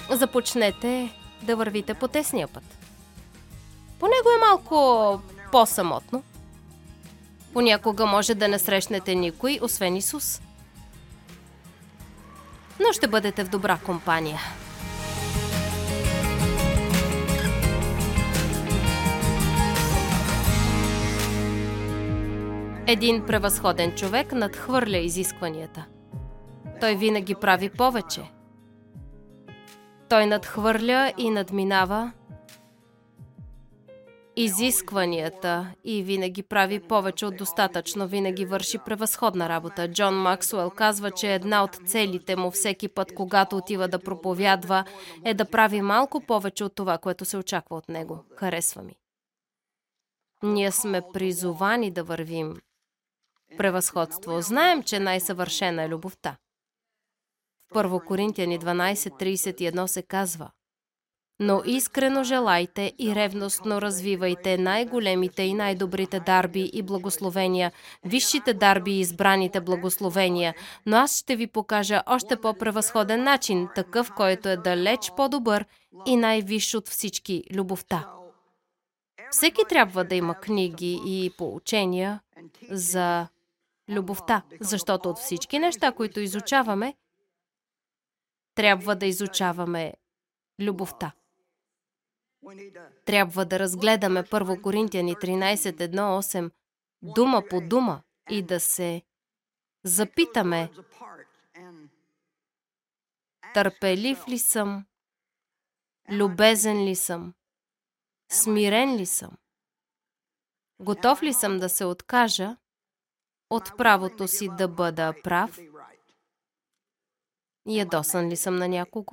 започнете да вървите по тесния път. По него е малко по-самотно. Понякога може да не срещнете никой, освен Исус. Но ще бъдете в добра компания. Един превъзходен човек надхвърля изискванията. Той винаги прави повече. Той надхвърля и надминава изискванията и винаги прави повече от достатъчно, винаги върши превъзходна работа. Джон Максуел казва, че една от целите му всеки път, когато отива да проповядва, е да прави малко повече от това, което се очаква от него. Харесва ми. Ние сме призовани да вървим превъзходство. Знаем, че най-съвършена е любовта. В 1 Коринтияни 12:31 се казва: но искрено желайте и ревностно развивайте най-големите и най-добрите дарби и благословения, висшите дарби и избраните благословения, но аз ще ви покажа още по-превъзходен начин, такъв, който е далеч по-добър и най-висш от всички – любовта. Всеки трябва да има книги и поучения за любовта, защото от всички неща, които изучаваме, трябва да изучаваме любовта. Трябва да разгледаме 1 Коринтияни 13:1-8 дума по дума и да се запитаме: търпелив ли съм? Любезен ли съм? Смирен ли съм? Готов ли съм да се откажа от правото си да бъда прав? Ядосан ли съм на някого?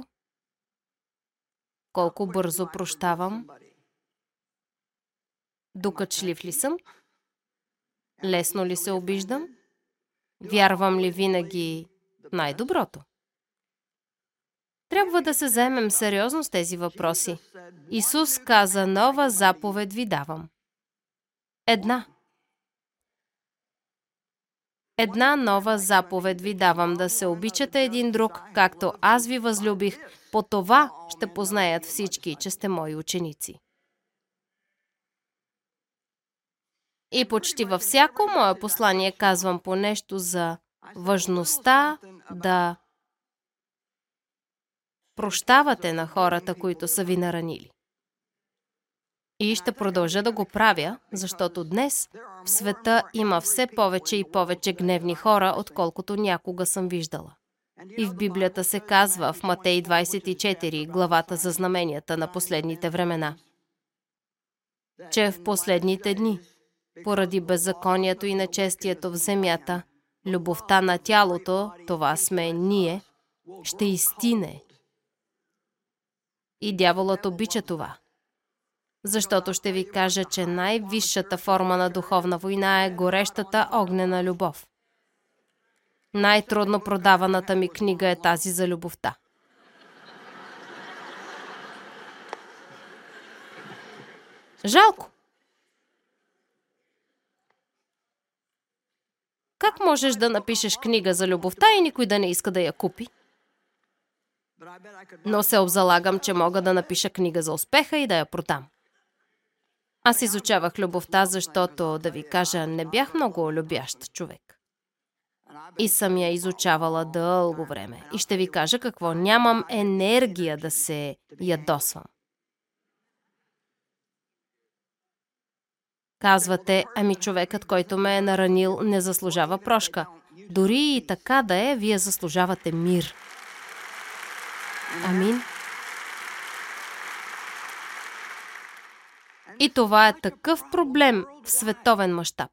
Колко бързо прощавам? Докачлив ли съм? Лесно ли се обиждам? Вярвам ли винаги в най-доброто? Трябва да се заемем сериозно с тези въпроси. Исус каза: нова заповед ви давам. Една нова заповед ви давам: да се обичате един друг, както аз ви възлюбих. По това ще познаят всички, че сте мои ученици. И почти във всяко мое послание казвам по нещо за важността да прощавате на хората, които са ви наранили. И ще продължа да го правя, защото днес в света има все повече и повече гневни хора, отколкото някога съм виждала. И в Библията се казва в Матей 24, главата за знаменията на последните времена, че в последните дни, поради беззаконието и нечестието в земята, любовта на тялото, това сме ние, ще изстине. И дяволът обича това. Защото ще ви кажа, че най-висшата форма на духовна война е горещата огнена любов. Най-трудно продаваната ми книга е тази за любовта. Жалко. Как можеш да напишеш книга за любовта и никой да не иска да я купи? Но се обзалагам, че мога да напиша книга за успеха и да я продам. Аз изучавах любовта, защото, да ви кажа, не бях много любящ човек. И съм я изучавала дълго време. И ще ви кажа какво: нямам енергия да се ядосвам. Казвате: ами човекът, който ме е наранил, не заслужава прошка. Дори и така да е, вие заслужавате мир. Амин. И това е такъв проблем в световен мащаб.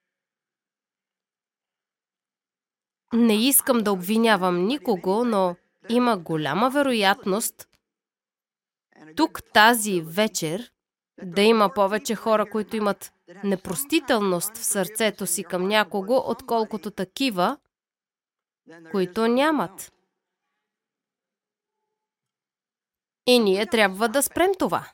Не искам да обвинявам никого, но има голяма вероятност тук тази вечер да има повече хора, които имат непростителност в сърцето си към някого, отколкото такива, които нямат. И ние трябва да спрем това.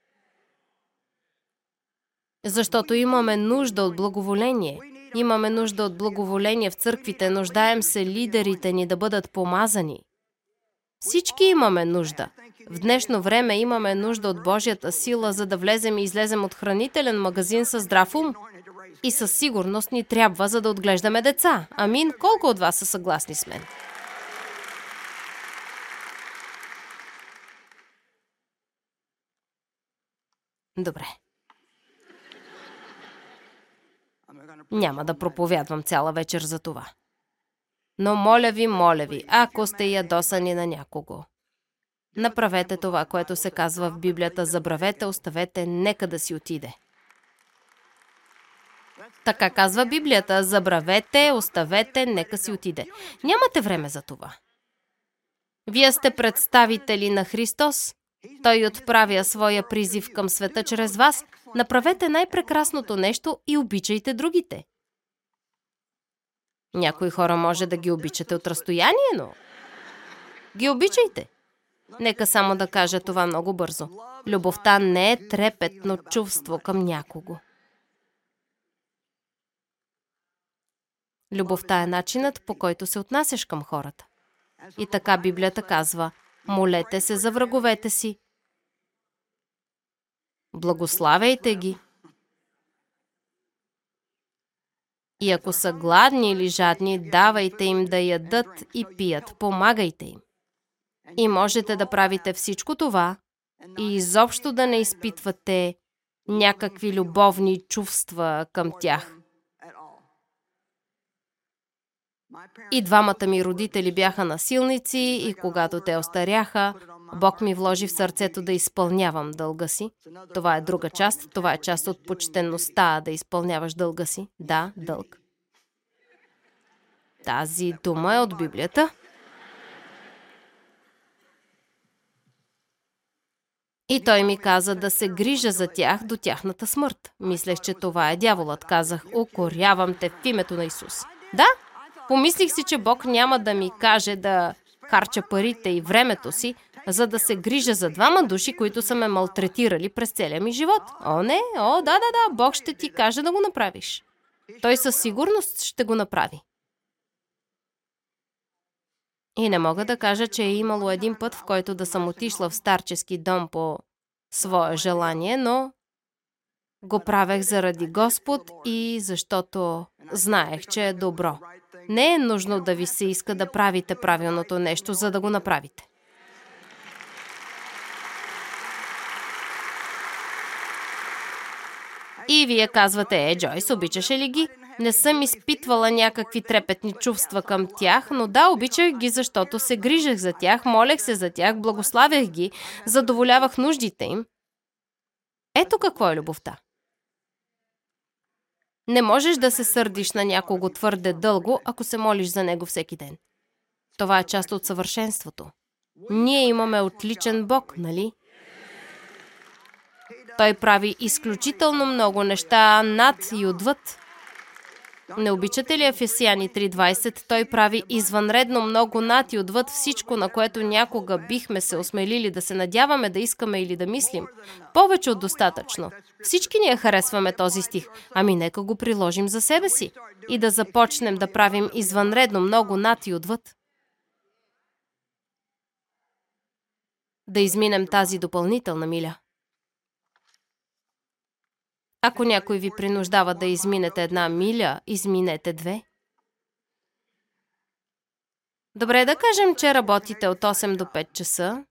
Защото имаме нужда от благоволение. Имаме нужда от благоволение в църквите. Нуждаем се лидерите ни да бъдат помазани. Всички имаме нужда. В днешно време имаме нужда от Божията сила, за да влезем и излезем от хранителен магазин със здрав ум. И със сигурност ни трябва, за да отглеждаме деца. Амин. Колко от вас са съгласни с мен? Добре. Няма да проповядвам цяла вечер за това. Но моля ви, ако сте ядосани на някого, направете това, което се казва в Библията. Забравете, оставете, нека да си отиде. Така казва Библията. Забравете, оставете, нека си отиде. Нямате време за това. Вие сте представители на Христос. Той отправя своя призив към света чрез вас. Направете най-прекрасното нещо и обичайте другите. Някои хора може да ги обичате от разстояние, но ги обичайте. Нека само да кажа това много бързо. Любовта не е трепетно чувство към някого. Любовта е начинът, по който се отнасяш към хората. И така Библията казва: молете се за враговете си. Благославяйте ги. И ако са гладни или жадни, давайте им да ядат и пият. Помагайте им. И можете да правите всичко това и изобщо да не изпитвате някакви любовни чувства към тях. И двамата ми родители бяха насилници и когато те остаряха, Бог ми вложи в сърцето да изпълнявам дълга си. Това е друга част. Това е част от почтеността, да изпълняваш дълга си. Да, дълг. Тази дума е от Библията. И той ми каза да се грижа за тях до тяхната смърт. Мислех, че това е дяволът. Казах: укорявам те в името на Исус. Да, помислих си, че Бог няма да ми каже да харча парите и времето си, за да се грижа за двама души, които са ме малтретирали през целия ми живот. О, не, да, Бог ще ти каже да го направиш. Той със сигурност ще го направи. И не мога да кажа, че е имало един път, в който да съм отишла в старчески дом по свое желание, но го правех заради Господ и защото знаех, че е добро. Не е нужно да ви се иска да правите правилното нещо, за да го направите. И вие казвате: Джойс, обичаше ли ги? Не съм изпитвала някакви трепетни чувства към тях, но да, обичах ги, защото се грижах за тях, молех се за тях, благославях ги, задоволявах нуждите им. Ето какво е любовта. Не можеш да се сърдиш на някого твърде дълго, ако се молиш за него всеки ден. Това е част от съвършенството. Ние имаме отличен Бог, нали? Той прави изключително много неща над и отвъд. Не обичате ли Ефесяни 3:20? Той прави извънредно много над и отвъд всичко, на което някога бихме се осмелили да се надяваме, да искаме или да мислим. Повече от достатъчно. Всички ние харесваме този стих. Ами нека го приложим за себе си и да започнем да правим извънредно много над и отвъд. Да изминем тази допълнителна миля. Ако някой ви принуждава да изминете 1 миля, изминете 2. Добре, да кажем, че работите от 8 до 5 часа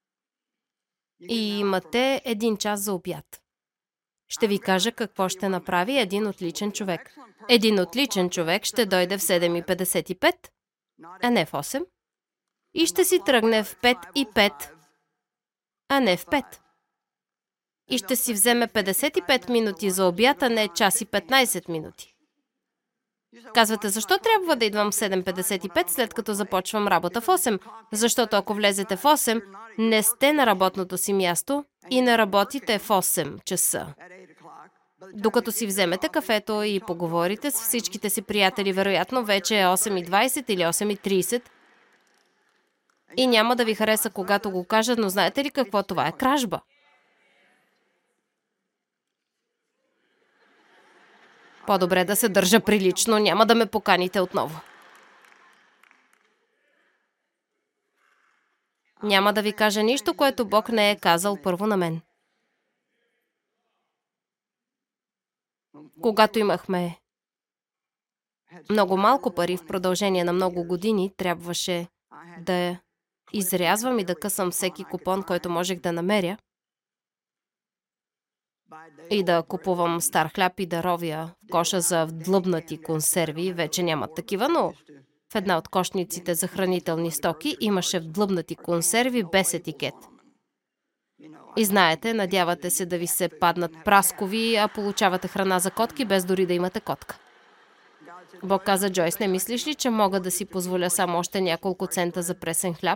и имате 1 час за обяд. Ще ви кажа какво ще направи един отличен човек. Един отличен човек ще дойде в 7:55, а не в 8, и ще си тръгне в 5:05, а не в 5. И ще си вземе 55 минути за обяд, а не час и 15 минути. Казвате: защо трябва да идвам в 7:55, след като започвам работа в 8? Защото ако влезете в 8, не сте на работното си място и не работите в 8 часа. Докато си вземете кафето и поговорите с всичките си приятели, вероятно вече е 8:20 или 8:30. И няма да ви хареса, когато го кажа, но знаете ли какво? Това е кражба. По-добре да се държа прилично, няма да ме поканите отново. Няма да ви кажа нищо, което Бог не е казал първо на мен. Когато имахме много малко пари в продължение на много години, трябваше да изрязвам и да късам всеки купон, който можех да намеря, и да купувам стар хляб и да ровя в коша за вдлъбнати консерви. Вече нямат такива, но в една от кошниците за хранителни стоки имаше вдлъбнати консерви без етикет. И знаете, надявате се да ви се паднат праскови, а получавате храна за котки, без дори да имате котка. Бог каза: Джойс, не мислиш ли, че мога да си позволя само още няколко цента за пресен хляб?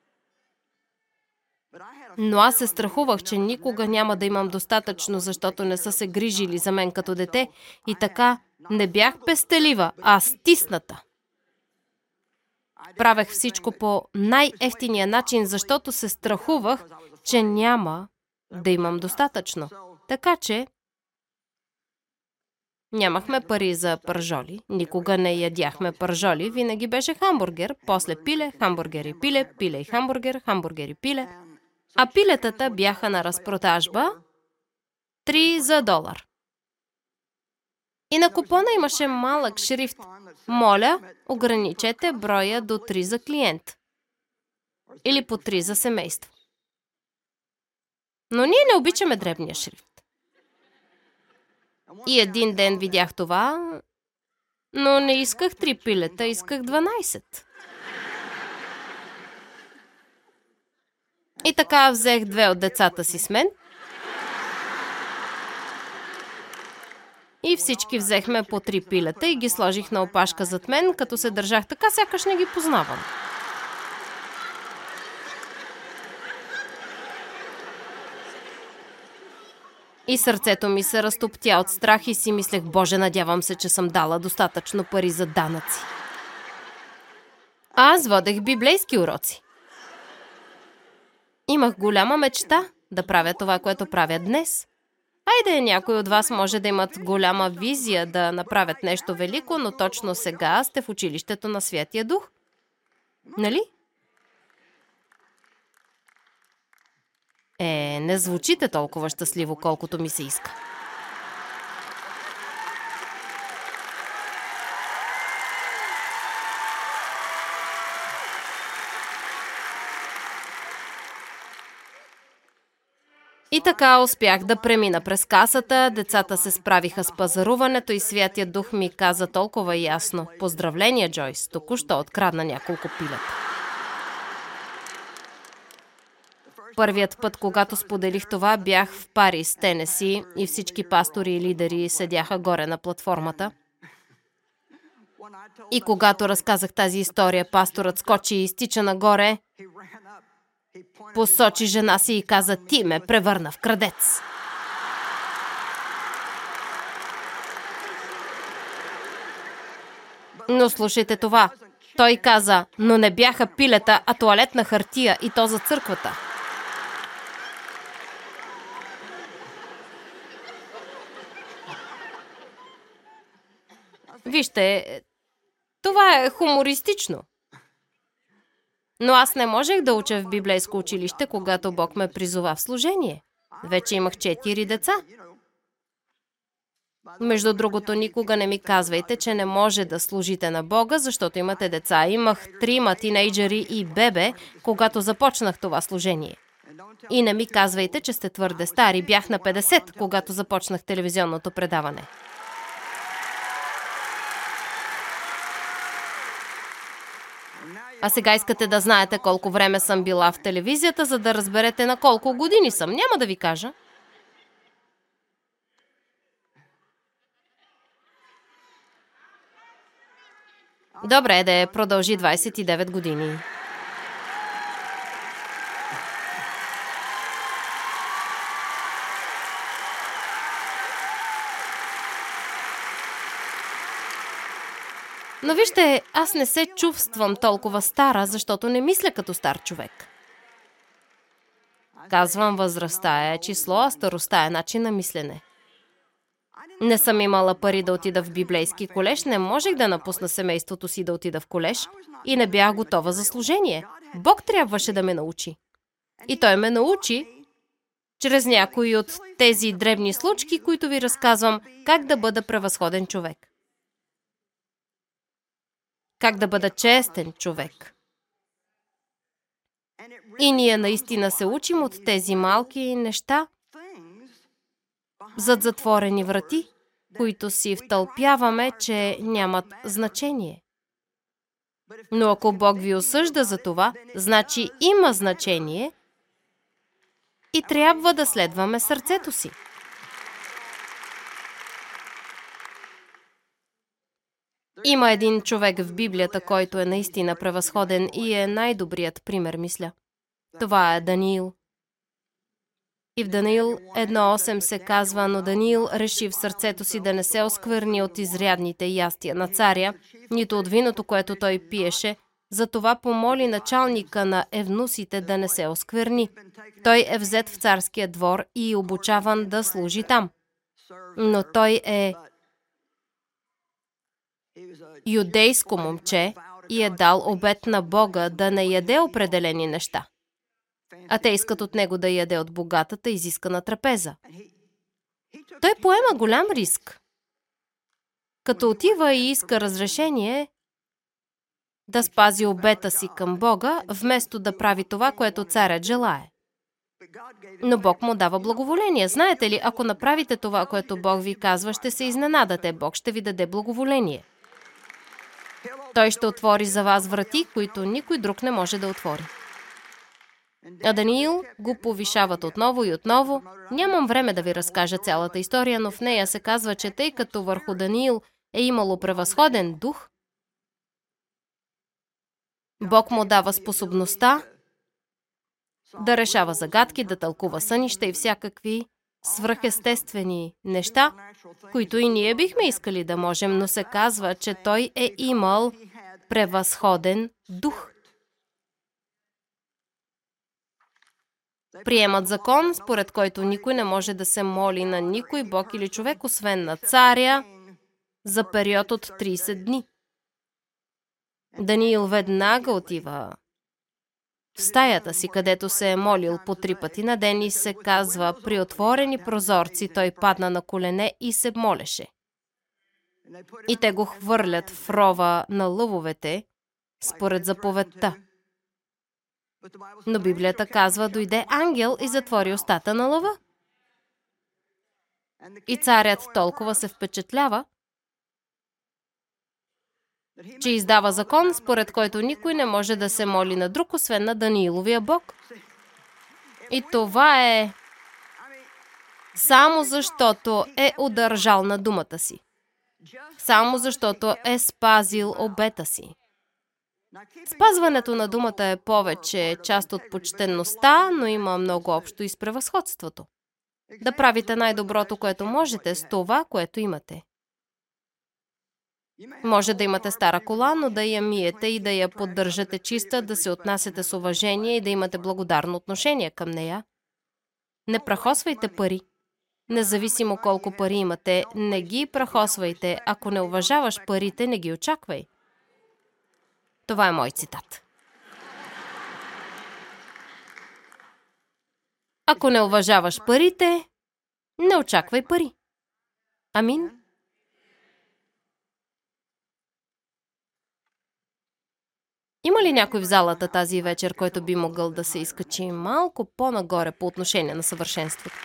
Но аз се страхувах, че никога няма да имам достатъчно, защото не са се грижили за мен като дете, и така не бях пестелива, а стисната. Правех всичко по най-евтиния начин, защото се страхувах, че няма да имам достатъчно. Така че нямахме пари за пържоли, никога не ядяхме пържоли, винаги беше хамбургер, после пиле, хамбургер и пиле, пиле и хамбургер, хамбургер и пиле. А пилетата бяха на разпродажба 3 за $1. И на купона имаше малък шрифт: моля, ограничете броя до 3 за клиент. Или по 3 за семейство. Но ние не обичаме дребния шрифт. И един ден видях това, но не исках 3 пилета, исках 12. И така взех 2 от децата си с мен и всички взехме по 3 пилета и ги сложих на опашка зад мен, като се държах така, сякаш не ги познавам. И сърцето ми се разтоптя от страх и си мислех: Боже, надявам се, че съм дала достатъчно пари за данъци. Аз водех библейски уроци. Имах голяма мечта да правя това, което правя днес. Хайде, някой от вас може да имат голяма визия да направят нещо велико, но точно сега сте в училището на Святия Дух. Нали? Не звучите толкова щастливо, колкото ми се иска. И така успях да премина през касата, децата се справиха с пазаруването и Святият Дух ми каза толкова ясно: поздравления, Джойс, току-що открадна няколко пилета. Първият път, когато споделих това, бях в Парис, Тенеси, и всички пастори и лидери седяха горе на платформата. И когато разказах тази история, пасторът скочи и изтича нагоре, посочи жена си и каза: ти ме превърна в крадец. Но слушайте това. Той каза: но не бяха пилета, а тоалетна хартия, и то за църквата. Вижте, това е хумористично. Но аз не можех да уча в библейско училище, когато Бог ме призова в служение. Вече имах 4 деца. Между другото, никога не ми казвайте, че не може да служите на Бога, защото имате деца. Имах 3 тинейджери и бебе, когато започнах това служение. И не ми казвайте, че сте твърде стари. Бях на 50, когато започнах телевизионното предаване. А сега искате да знаете колко време съм била в телевизията, за да разберете на колко години съм. Няма да ви кажа. Добре, да продължи 29 години. Но вижте, аз не се чувствам толкова стара, защото не мисля като стар човек. Казвам, възрастта е число, а старостта е начин на мислене. Не съм имала пари да отида в библейски колеж, не можех да напусна семейството си да отида в колеж и не бях готова за служение. Бог трябваше да ме научи. И Той ме научи чрез някои от тези дребни случки, които ви разказвам, как да бъда превъзходен човек. Как да бъда честен човек. И ние наистина се учим от тези малки неща зад затворени врати, които си втълпяваме, че нямат значение. Но ако Бог ви осъжда за това, значи има значение и трябва да следваме сърцето си. Има един човек в Библията, който е наистина превъзходен и е най-добрият пример, мисля. Това е Даниил. И в Даниил 1.8 се казва, но Даниил реши в сърцето си да не се оскверни от изрядните ястия на царя, нито от виното, което той пиеше, затова помоли началника на евнусите да не се оскверни. Той е взет в царския двор и обучаван да служи там. Но той е юдейско момче и е дал обет на Бога да не яде определени неща. А те искат от него да яде от богатата, изискана трапеза. Той поема голям риск. Като отива и иска разрешение да спази обета си към Бога, вместо да прави това, което царят желае. Но Бог му дава благоволение. Знаете ли, ако направите това, което Бог ви казва, ще се изненадате. Бог ще ви даде благоволение. Той ще отвори за вас врати, които никой друг не може да отвори. А Даниил го повишават отново и отново. Нямам време да ви разкажа цялата история, но в нея се казва, че тъй като върху Даниил е имало превъзходен дух, Бог му дава способността да решава загадки, да тълкува сънища и всякакви свръхестествени неща, които и ние бихме искали да можем, но се казва, че той е имал превъзходен дух. Приемат закон, според който никой не може да се моли на никой бог или човек, освен на царя, за период от 30 дни. Даниил веднага отива в стаята си, където се е молил по 3 пъти на ден и се казва, при отворени прозорци той падна на колене и се молеше. И те го хвърлят в рова на лъвовете, според заповедта. Но Библията казва, дойде ангел и затвори устата на лъва. И царят толкова се впечатлява, че издава закон, според който никой не може да се моли на друг, освен на Данииловия Бог. И това е само защото е удържал на думата си. Само защото е спазил обета си. Спазването на думата е повече част от почтенността, но има много общо и с превъзходството. Да правите най-доброто, което можете с това, което имате. Може да имате стара кола, но да я миете и да я поддържате чиста, да се отнасяте с уважение и да имате благодарно отношение към нея. Не прахосвайте пари. Независимо колко пари имате, не ги прахосвайте. Ако не уважаваш парите, не ги очаквай. Това е мой цитат. Ако не уважаваш парите, не очаквай пари. Амин. Има ли някой в залата тази вечер, който би могъл да се изкачи малко по-нагоре по отношение на съвършенството?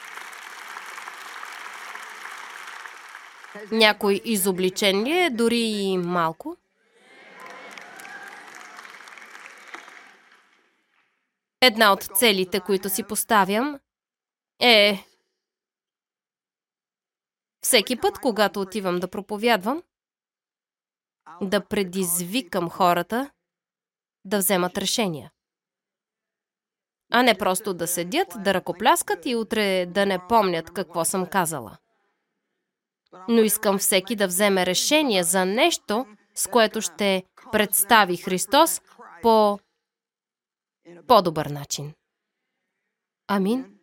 Някой изобличен ли е, дори и малко? Една от целите, които си поставям, е всеки път, когато отивам да проповядвам, да предизвикам хората да вземат решения. А не просто да седят, да ръкопляскат и утре да не помнят какво съм казала. Но искам всеки да вземе решение за нещо, с което ще представи Христос по по-добър начин. Амин.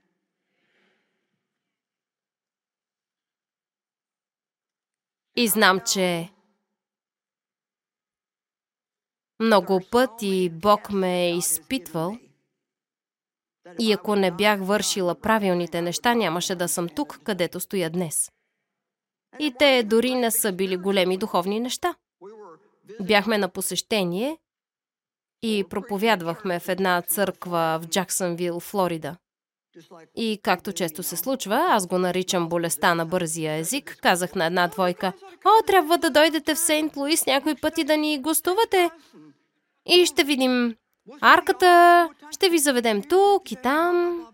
И знам, че Много пъти Бог ме е изпитвал и ако не бях вършила правилните неща, нямаше да съм тук, където стоя днес. И те дори не са били големи духовни неща. Бяхме на посещение и проповядвахме в една църква в Джаксънвил, Флорида. И както често се случва, аз го наричам болестта на бързия език, казах на една двойка: "О, трябва да дойдете в Сейнт Луис някой път и да ни гостувате. И ще видим арката, ще ви заведем тук и там."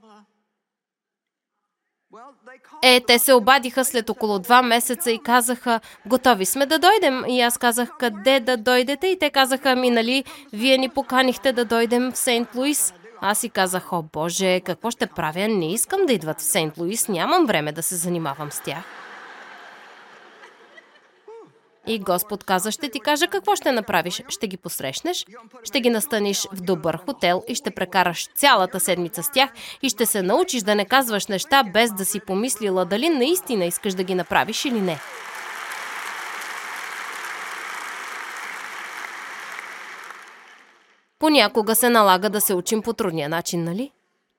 Те се обадиха след около 2 месеца и казаха: "Готови сме да дойдем." И аз казах: "Къде да дойдете?" И те казаха: "Нали, вие ни поканихте да дойдем в Сейнт Луис." Аз си казах: "О, Боже, какво ще правя? Не искам да идват в Сейнт Луис, нямам време да се занимавам с тях." И Господ каза: "Ще ти кажа какво ще направиш. Ще ги посрещнеш, ще ги настаниш в добър хотел и ще прекараш цялата седмица с тях и ще се научиш да не казваш неща без да си помислила дали наистина искаш да ги направиш или не." Понякога се налага да се учим по трудния начин, нали?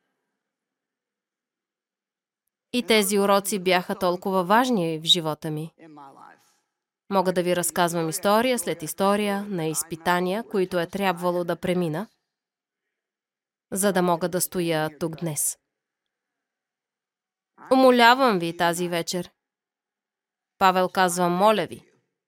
И тези уроци бяха толкова важни в живота ми. Мога да ви разказвам история след история на изпитания, които е трябвало да премина, за да мога да стоя тук днес. Умолявам ви тази вечер. Павел казва: "Моля ви."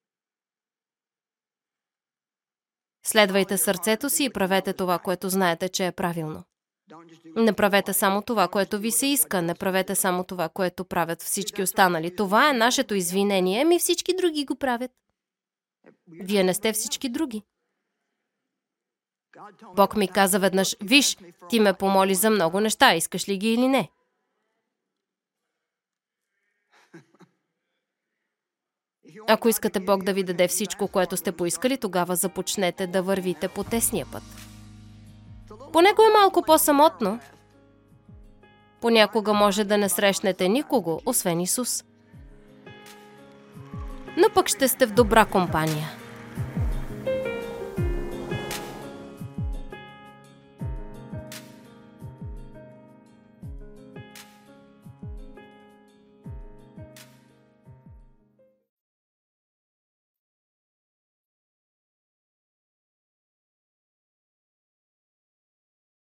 Следвайте сърцето си и правете това, което знаете, че е правилно. Не правете само това, което ви се иска. Не правете само това, което правят всички останали. Това е нашето извинение, всички други го правят. Вие не сте всички други. Бог ми каза веднъж: "Виж, ти ме помоли за много неща, искаш ли ги или не?" Ако искате Бог да ви даде всичко, което сте поискали, тогава започнете да вървите по тесния път. Понякога е малко по-самотно. Понякога може да не срещнете никого, освен Исус. Но пък ще сте в добра компания.